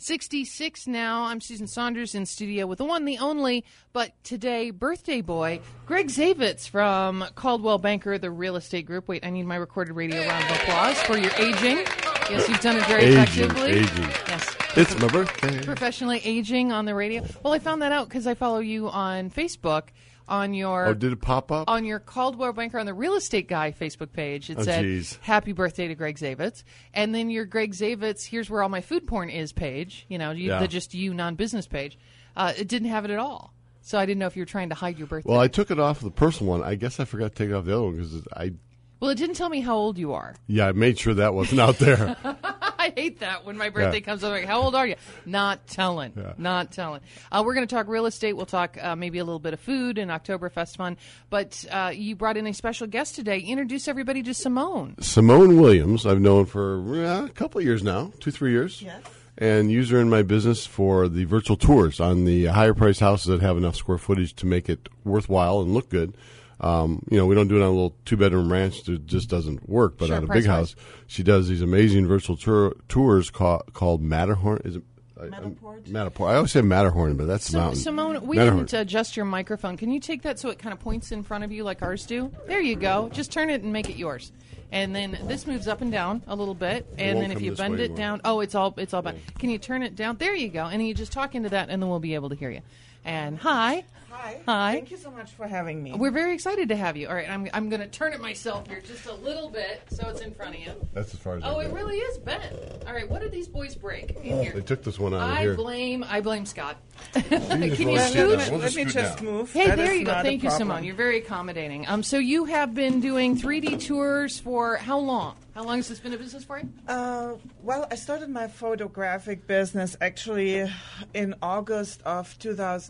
8:66 now. I'm Susan Saunders in studio with the one, the only, but today birthday boy, Greg Zavitz from Coldwell Banker, the real estate group. Wait, I need my recorded radio round of applause for your aging. Yes, you've done it very effectively. Aging. Yes. It's my birthday. Professionally aging on the radio. Well, I found that out because I follow you on Facebook. On your did it pop up? On your Coldwell Banker on the Real Estate Guy Facebook page, it said, geez. Happy birthday to Greg Zavitz. And then your Greg Zavitz, here's where all my food porn is page, the just you non-business page, it didn't have it at all. So I didn't know if you were trying to hide your birthday. Well, I took it off the personal one. I guess I forgot to take it off the other one because Well, it didn't tell me how old you are. Yeah, I made sure that wasn't out there. I hate that when my birthday comes up. Like, how old are you? Not telling. Yeah. Not telling. We're going to talk real estate. We'll talk maybe a little bit of food and Oktoberfest fun. But you brought in a special guest today. Introduce everybody to Simone. Simone Williams, I've known for a couple of years now, 2-3 years. Yes. And use her in my business for the virtual tours on the higher priced houses that have enough square footage to make it worthwhile and look good. We don't do it on a little 2-bedroom ranch that just doesn't work, but on a big house, she does these amazing virtual tours called Matterhorn. Is it Matterport? I always say Matterhorn, but that's the mountain. Simone, we didn't adjust your microphone. Can you take that so it kind of points in front of you like ours do? There you go. Just turn it and make it yours. And then this moves up and down a little bit, and then if you bend it down, it's all bent. Can you turn it down? There you go. And you just talk into that, and then we'll be able to hear you. And hi. Hi. Thank you so much for having me. We're very excited to have you. All right, I'm going to turn it myself here just a little bit so it's in front of you. That's as far as it really is bent. All right, what did these boys break in here? They took this one out of here. I blame Scott. Can you scoot? Let me just move. Hey, there you go. Thank you, Simone. You're very accommodating. So you have been doing 3D tours for how long? How long has this been a business for you? Well, I started my photographic business actually in August of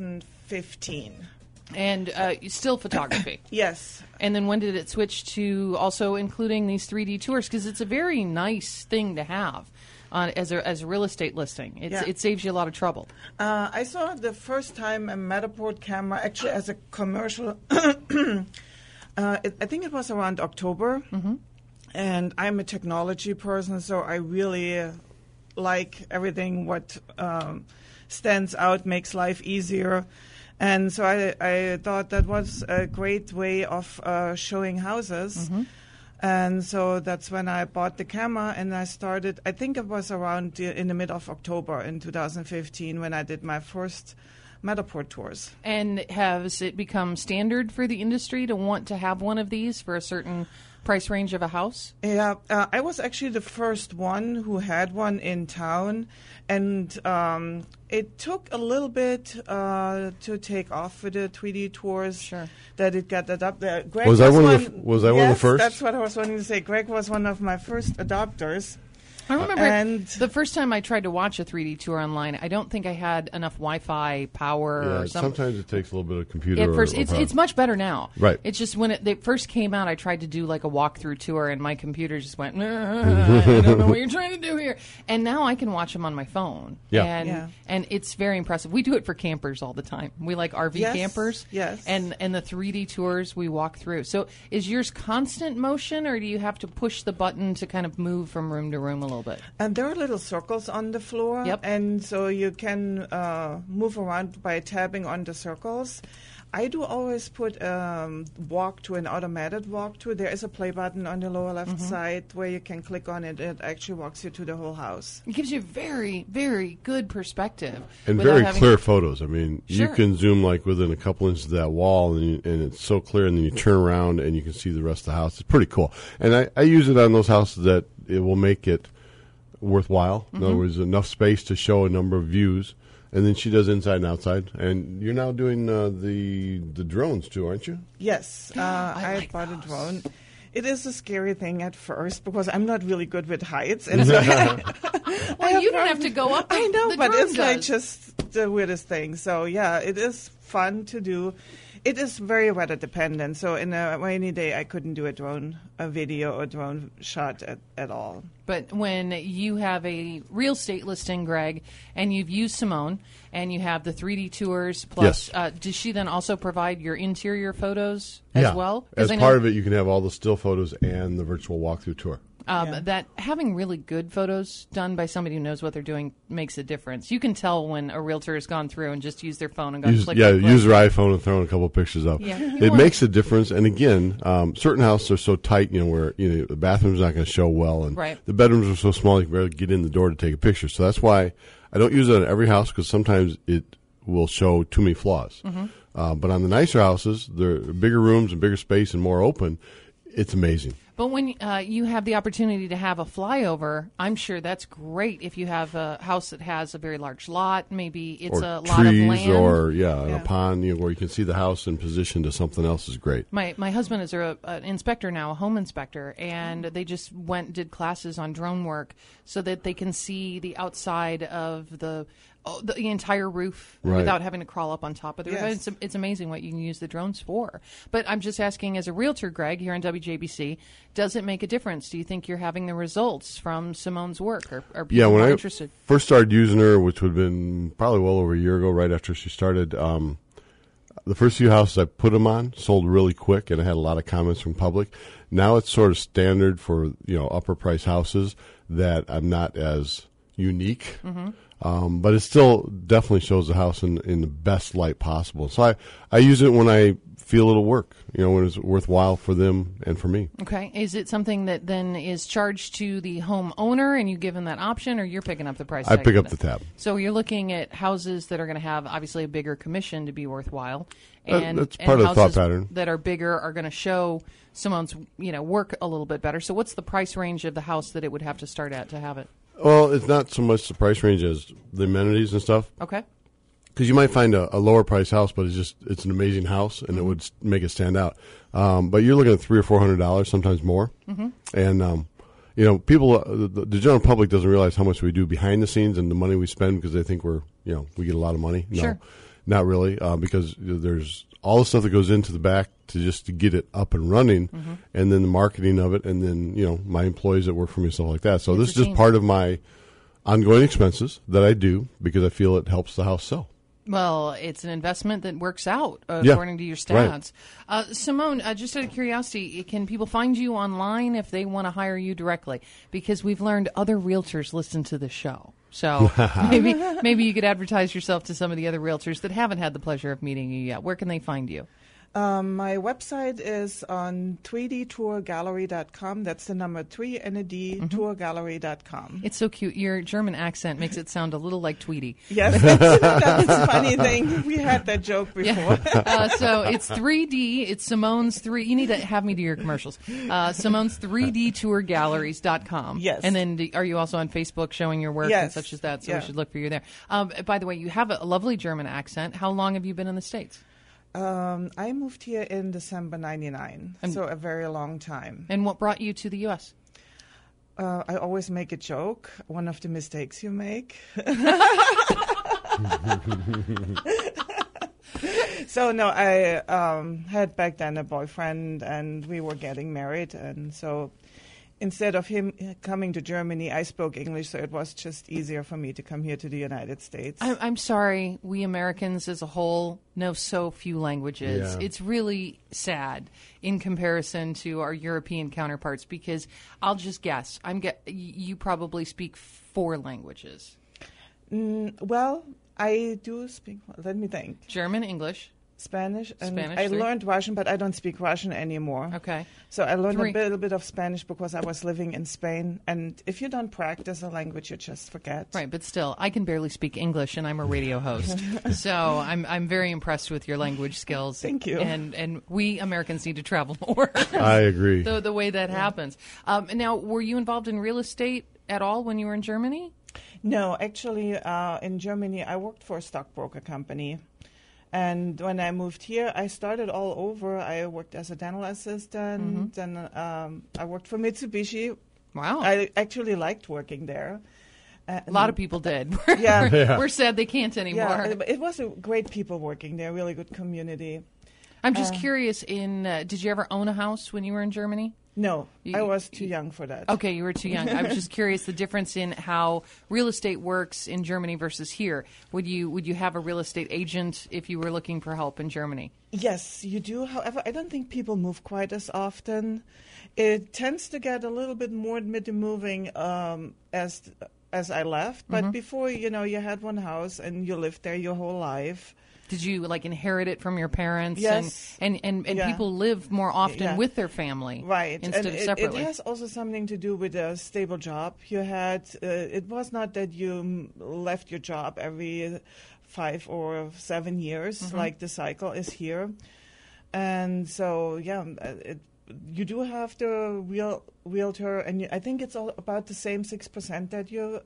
2015. And still photography? Yes. And then when did it switch to also including these 3D tours? Because it's a very nice thing to have as a real estate listing. It saves you a lot of trouble. I saw the first time a Matterport camera actually as a commercial. I think it was around October. Mm-hmm. And I'm a technology person, so I really like everything what stands out, makes life easier. And so I thought that was a great way of showing houses. Mm-hmm. And so that's when I bought the camera, and I started, I think it was around in the mid of October in 2015 when I did my first Matterport tours. And has it become standard for the industry to want to have one of these for a certain price range of a house? Yeah, I was actually the first one who had one in town, and it took a little bit to take off with the 3D tours. Sure. That it got that up there. Greg was I one of the first? That's what I was wanting to say. Greg was one of my first adopters. I remember the first time I tried to watch a 3D tour online, I don't think I had enough Wi-Fi power or something. Sometimes it takes a little bit of computer. At first, it's much better now. Right. It's just when they first came out, I tried to do like a walkthrough tour, and my computer just went, I don't know what you're trying to do here. And now I can watch them on my phone. Yeah. And it's very impressive. We do it for campers all the time. We like RV campers. Yes. And the 3D tours we walk through. So is yours constant motion, or do you have to push the button to kind of move from room to room a little bit? And there are little circles on the floor, and so you can move around by tapping on the circles. I do always put walk to an automated walk to. There is a play button on the lower left side where you can click on it. It actually walks you to the whole house. It gives you very, very good perspective. And very clear photos. I mean, you can zoom like within a couple inches of that wall, and it's so clear, and then you turn around and you can see the rest of the house. It's pretty cool. And I use it on those houses that it will make it worthwhile. In other words, enough space to show a number of views. And then she does inside and outside. And you're now doing the drones too, aren't you? Yes. I bought a drone. It is a scary thing at first because I'm not really good with heights. And so well, you don't have to go up. I know, but it's like just the weirdest thing. So, yeah, it is fun to do. It is very weather dependent. So in a rainy day, I couldn't do a video or drone shot at all. But when you have a real estate listing, Greg, and you've used Simone, and you have the 3D tours, plus, does she then also provide your interior photos as well? As part of it, you can have all the still photos and the virtual walkthrough tour. That having really good photos done by somebody who knows what they're doing makes a difference. You can tell when a realtor has gone through and just used their phone and gone click. Use their iPhone and thrown a couple pictures up. Yeah. It makes a difference. And again, certain houses are so tight, where the bathroom's not going to show well, and the bedrooms are so small you can barely get in the door to take a picture. So that's why I don't use it on every house, because sometimes it will show too many flaws. But on the nicer houses, they're bigger rooms and bigger space and more open. It's amazing. But when you have the opportunity to have a flyover, I'm sure that's great if you have a house that has a very large lot. Maybe it's a lot of land. Or a pond, where you can see the house in position to something else is great. My husband is an inspector now, a home inspector, and they just did classes on drone work so that they can see the outside of the entire roof without having to crawl up on top of the roof. It's amazing what you can use the drones for. But I'm just asking, as a realtor, Greg, here on WJBC, does it make a difference? Do you think you're having the results from Simone's work? Or are people more interested? I first started using her, which would have been probably well over a year ago, right after she started, the first few houses I put them on sold really quick, and I had a lot of comments from public. Now it's sort of standard for upper price houses that I'm not as unique. But it still definitely shows the house in the best light possible. So I use it when I feel it'll work, when it's worthwhile for them and for me. Okay. Is it something that then is charged to the homeowner and you give them that option, or you're picking up the price? I pick up the tab. So you're looking at houses that are going to have obviously a bigger commission to be worthwhile. And that's part of the thought pattern. That are bigger are going to show Simone's work a little bit better. So what's the price range of the house that it would have to start at to have it? Well, it's not so much the price range as the amenities and stuff. Okay. Because you might find a lower price house, but it's an amazing house, and it would make it stand out. But you're looking at $300 or $400, sometimes more. And people, the general public doesn't realize how much we do behind the scenes and the money we spend, because they think we get a lot of money. No, sure. Not really, because there's all the stuff that goes into the back to get it up and running, and then the marketing of it, and then my employees that work for me, stuff like that. So this is just part of my ongoing expenses that I do because I feel it helps the house sell. Well, it's an investment that works out according to your stats. Right. Simone, just out of curiosity, can people find you online if they want to hire you directly? Because we've learned other realtors listen to the show. So maybe you could advertise yourself to some of the other realtors that haven't had the pleasure of meeting you yet. Where can they find you? My website is on 3dtourgallery.com. That's the number 3 and a D, tourgallery.com. It's so cute. Your German accent makes it sound a little like Tweety. Yes, that's a funny thing. We had that joke before. Yeah. So it's 3D. It's Simone's 3. You need to have me do your commercials. Simone's 3dtourgalleries.com. Yes. And then are you also on Facebook showing your work and such as that? So we should look for you there. By the way, you have a lovely German accent. How long have you been in the States? I moved here in December 99, so a very long time. And what brought you to the U.S.? I always make a joke, one of the mistakes you make. So, no, I had back then a boyfriend, and we were getting married, and so instead of him coming to Germany, I spoke English, so it was just easier for me to come here to the United States. I'm sorry, we Americans as a whole know so few languages. Yeah. It's really sad in comparison to our European counterparts, because I'll just guess, you probably speak 4 languages. Well, I do speak, let me think. German, English. Spanish, and I learned Russian, but I don't speak Russian anymore. Okay. So I learned a little bit of Spanish because I was living in Spain, and if you don't practice a language, you just forget. Right, but still, I can barely speak English, and I'm a radio host. So I'm very impressed with your language skills. Thank you. And we Americans need to travel more. I agree. The way that happens. Now, were you involved in real estate at all when you were in Germany? No, actually, in Germany, I worked for a stockbroker company. And when I moved here, I started all over. I worked as a dental assistant, then I worked for Mitsubishi. Wow. I actually liked working there. A lot of people did. We're sad they can't anymore. Yeah, it was great people working there, really good community. I'm just curious, did you ever own a house when you were in Germany? No, I was too young for that. Okay, you were too young. I was just curious the difference in how real estate works in Germany versus here. Would you have a real estate agent if you were looking for help in Germany? Yes, you do. However, I don't think people move quite as often. It tends to get a little bit more admitted moving as I left. But before, you had one house and you lived there your whole life. Did you inherit it from your parents? Yes. And people live more often with their family, right? Instead of separately. It has also something to do with a stable job you had. It was not that you left your job every 5 or 7 years, like the cycle is here. And so, you do have the realtor, and I think it's all about the same 6% that you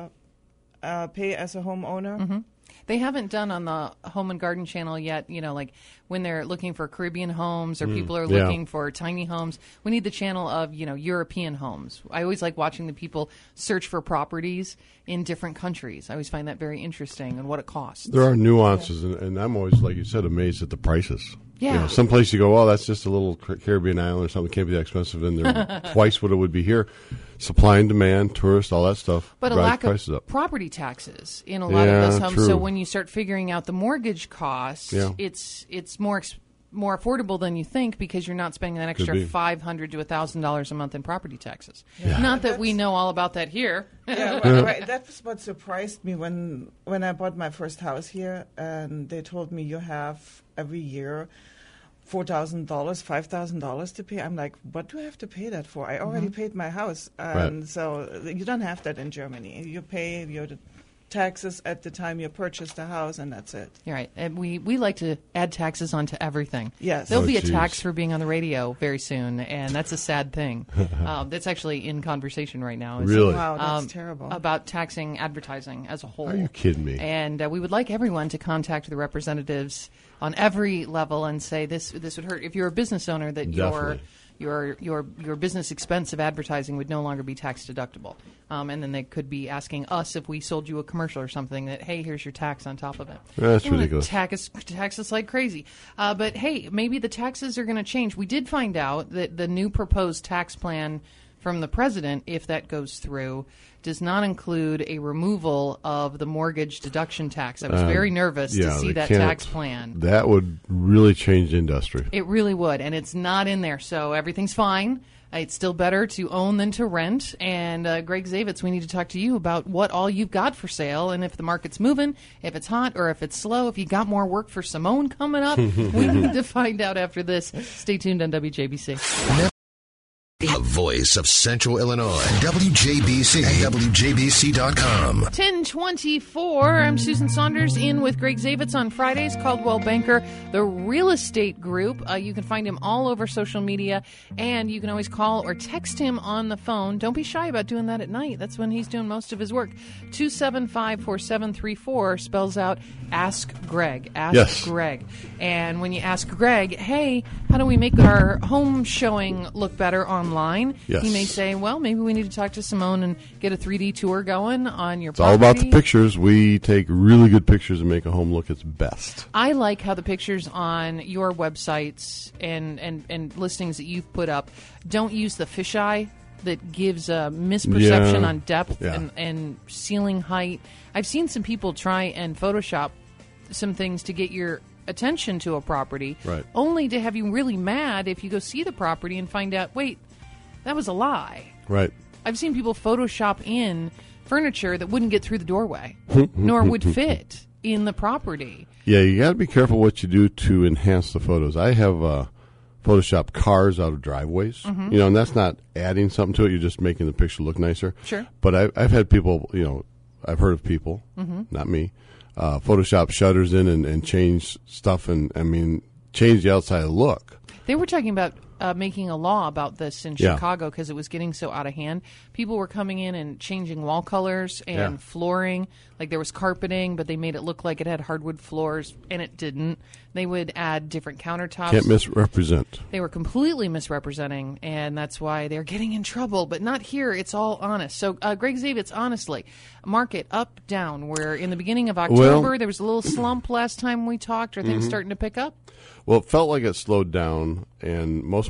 pay as a homeowner. Mm-hmm. They haven't done on the Home and Garden channel yet, like when they're looking for Caribbean homes or people are looking for tiny homes. We need the channel of, European homes. I always like watching the people search for properties in different countries. I always find that very interesting and what it costs. There are nuances, and I'm always, like you said, amazed at the prices. Yeah. Some place you go, oh, that's just a little Caribbean island or something. It can't be that expensive. And they're twice what it would be here. Supply and demand, tourists, all that stuff. But a lack of property taxes in a lot of those homes. True. So when you start figuring out the mortgage costs, it's more affordable than you think because you're not spending an extra $500 to $1,000 a month in property taxes. Yeah. Not that we know all about that here. Right. That's what surprised me when I bought my first house here, and they told me you have every year $4,000, $5,000 to pay. I'm like, what do I have to pay that for? I already paid my house, and so you don't have that in Germany. You pay your taxes at the time you purchase the house, and that's it. You're right. And we like to add taxes onto everything. Yes. There'll be a tax for being on the radio very soon, and that's a sad thing. That's actually in conversation right now. Really? Wow, that's terrible. About taxing advertising as a whole. Are you kidding me? And we would like everyone to contact the representatives on every level and say this would hurt. If you're a business owner, that your business expense of advertising would no longer be tax deductible. And then they could be asking us if we sold you a commercial or something that, hey, here's your tax on top of it. That's ridiculous. Tax us like crazy. But, hey, maybe the taxes are going to change. We did find out that the new proposed tax plan from the president, if that goes through, does not include a removal of the mortgage deduction tax. I was very nervous to see that tax plan. That would really change the industry. It really would, and it's not in there, so everything's fine. It's still better to own than to rent. And Greg Zavitz, we need to talk to you about what all you've got for sale and if the market's moving, if it's hot or if it's slow, if you got more work for Simone coming up. We need to find out after this. Stay tuned on WJBC. The voice of Central Illinois, WJBC and WJBC.com. 1024. I'm Susan Saunders in with Greg Zavitz on Fridays, Caldwell Banker, the real estate group. You can find him all over social media, and you can always call or text him on the phone. Don't be shy about doing that at night. That's when he's doing most of his work. 275-4734 spells out Ask Greg. Ask Greg. And when you ask Greg, hey, how do we make our home showing look better online? Yes. He may say, well, maybe we need to talk to Simone and get a 3D tour going on your It's property. all about the pictures. We take really good pictures and make a home look its best. I like how the pictures on your websites and listings that you've put up don't use the fisheye that gives a misperception on depth and ceiling height. I've seen some people try and Photoshop some things to get your attention to a property, only to have you really mad if you go see the property and find out, wait, that was a lie. Right. I've seen people Photoshop in furniture that wouldn't get through the doorway, nor would fit in the property. Yeah, you got to be careful what you do to enhance the photos. I have Photoshop cars out of driveways, and that's not adding something to it. You're just making the picture look nicer. Sure. But I've had people, I've heard of people, not me, Photoshop shutters in and change stuff and, change the outside look. They were talking about making a law about this in Chicago because it was getting so out of hand. People were coming in and changing wall colors and flooring. Like there was carpeting, but they made it look like it had hardwood floors, and it didn't. They would add different countertops. Can't misrepresent. They were completely misrepresenting, and that's why they're getting in trouble. But not here. It's all honest. So, Greg Zavitz, honestly, market up, down. Where in the beginning of October, there was a little slump last time we talked. Are things starting to pick up? Well, it felt like it slowed down, and most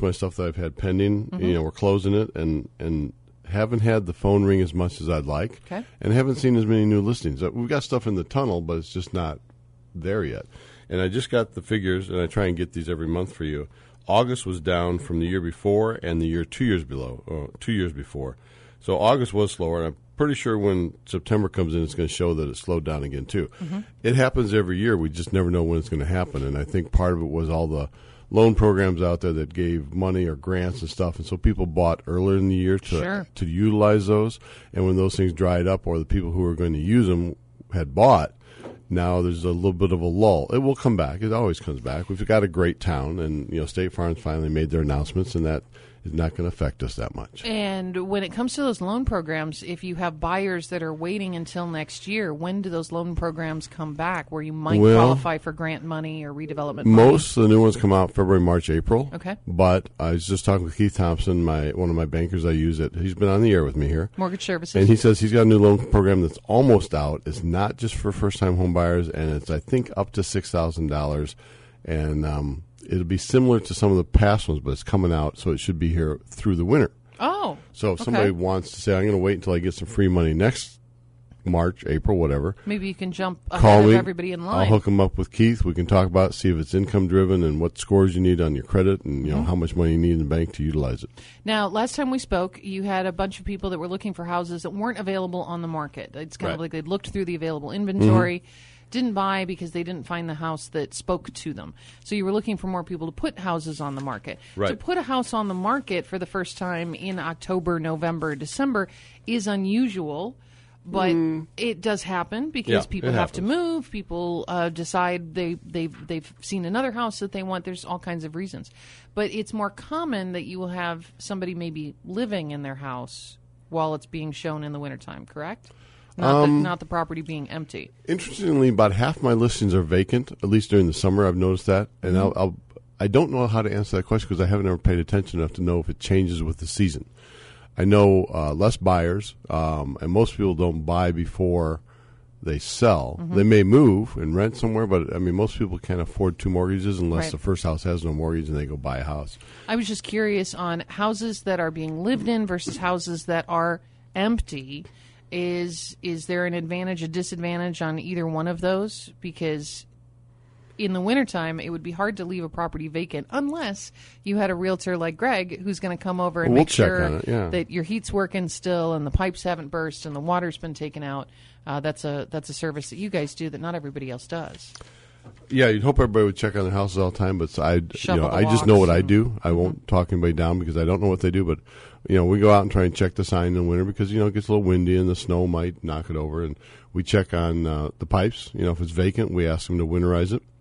of my stuff that I've had pending. We're closing it and haven't had the phone ring as much as I'd like. Okay. And haven't seen as many new listings. We've got stuff in the tunnel, but it's just not there yet. And I just got the figures, and I try and get these every month for you. August was down from the year before and the year 2 years before. So August was slower, and I'm pretty sure when September comes in, it's going to show that it slowed down again, too. It happens every year. We just never know when it's going to happen. And I think part of it was all the loan programs out there that gave money or grants and stuff. And so people bought earlier in the year to utilize those. And when those things dried up, or the people who were going to use them had bought, now there's a little bit of a lull. It will come back. It always comes back. We've got a great town, and State Farm's finally made their announcements, and that is not going to affect us that much. And when it comes to those loan programs, if you have buyers that are waiting until next year, when do those loan programs come back where you might qualify for grant money or redevelopment money? Most of the new ones come out February, March, April. Okay. But I was just talking with Keith Thompson, one of my bankers I use. He's been on the air with me here. Mortgage Services. And he says he's got a new loan program that's almost out. It's not just for first-time home buyers, and it's, I think, up to $6,000. And it'll be similar to some of the past ones, but it's coming out, so it should be here through the winter. Oh, so if somebody wants to say, I'm going to wait until I get some free money next March, April, whatever. Maybe you can jump ahead of everybody in line. I'll hook them up with Keith. We can talk about it, see if it's income-driven and what scores you need on your credit and how much money you need in the bank to utilize it. Now, last time we spoke, you had a bunch of people that were looking for houses that weren't available on the market. It's kind of like they'd looked through the available inventory, didn't buy because they didn't find the house that spoke to them. So you were looking for more people to put houses on the market. Right. To put a house on the market for the first time in October, November, December is unusual, but it does happen because people have to move. People decide they've seen another house that they want. There's all kinds of reasons. But it's more common that you will have somebody maybe living in their house while it's being shown in the wintertime, correct? Not the property being empty. Interestingly, about half my listings are vacant, at least during the summer. I've noticed that. And I don't know how to answer that question because I haven't ever paid attention enough to know if it changes with the season. I know less buyers, and most people don't buy before they sell. They may move and rent somewhere, but, I mean, most people can't afford two mortgages unless the first house has no mortgage and they go buy a house. I was just curious on houses that are being lived in versus houses that are empty. Is there an advantage, a disadvantage on either one of those? Because in the wintertime, it would be hard to leave a property vacant unless you had a realtor like Greg who's going to come over and make sure that your heat's working still and the pipes haven't burst and the water's been taken out. That's a service that you guys do that not everybody else does. Yeah, you'd hope everybody would check on their houses all the time, but I just know what I do. I won't talk anybody down because I don't know what they do, but we go out and try and check the sign in the winter because, it gets a little windy and the snow might knock it over. And we check on the pipes. If it's vacant, we ask them to winterize it.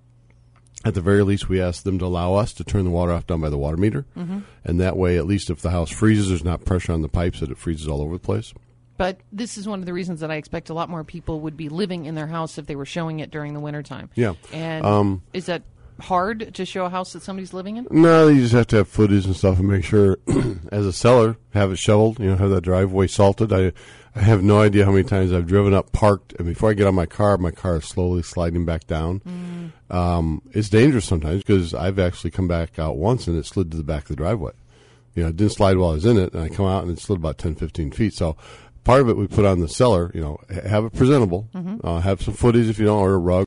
At the very least, we ask them to allow us to turn the water off down by the water meter. And that way, at least if the house freezes, there's not pressure on the pipes that it freezes all over the place. But this is one of the reasons that I expect a lot more people would be living in their house if they were showing it during the wintertime. Yeah. And is that hard to show a house that somebody's living in? No, you just have to have footage and stuff and make sure, as a seller, have it shoveled, have that driveway salted. I have no idea how many times I've driven up, parked, and before I get on my car is slowly sliding back down. It's dangerous sometimes because I've actually come back out once and it slid to the back of the driveway. It didn't slide while I was in it, and I come out and it slid about 10, 15 feet. So part of it we put on the seller, have it presentable, have some footage if you don't, or a rug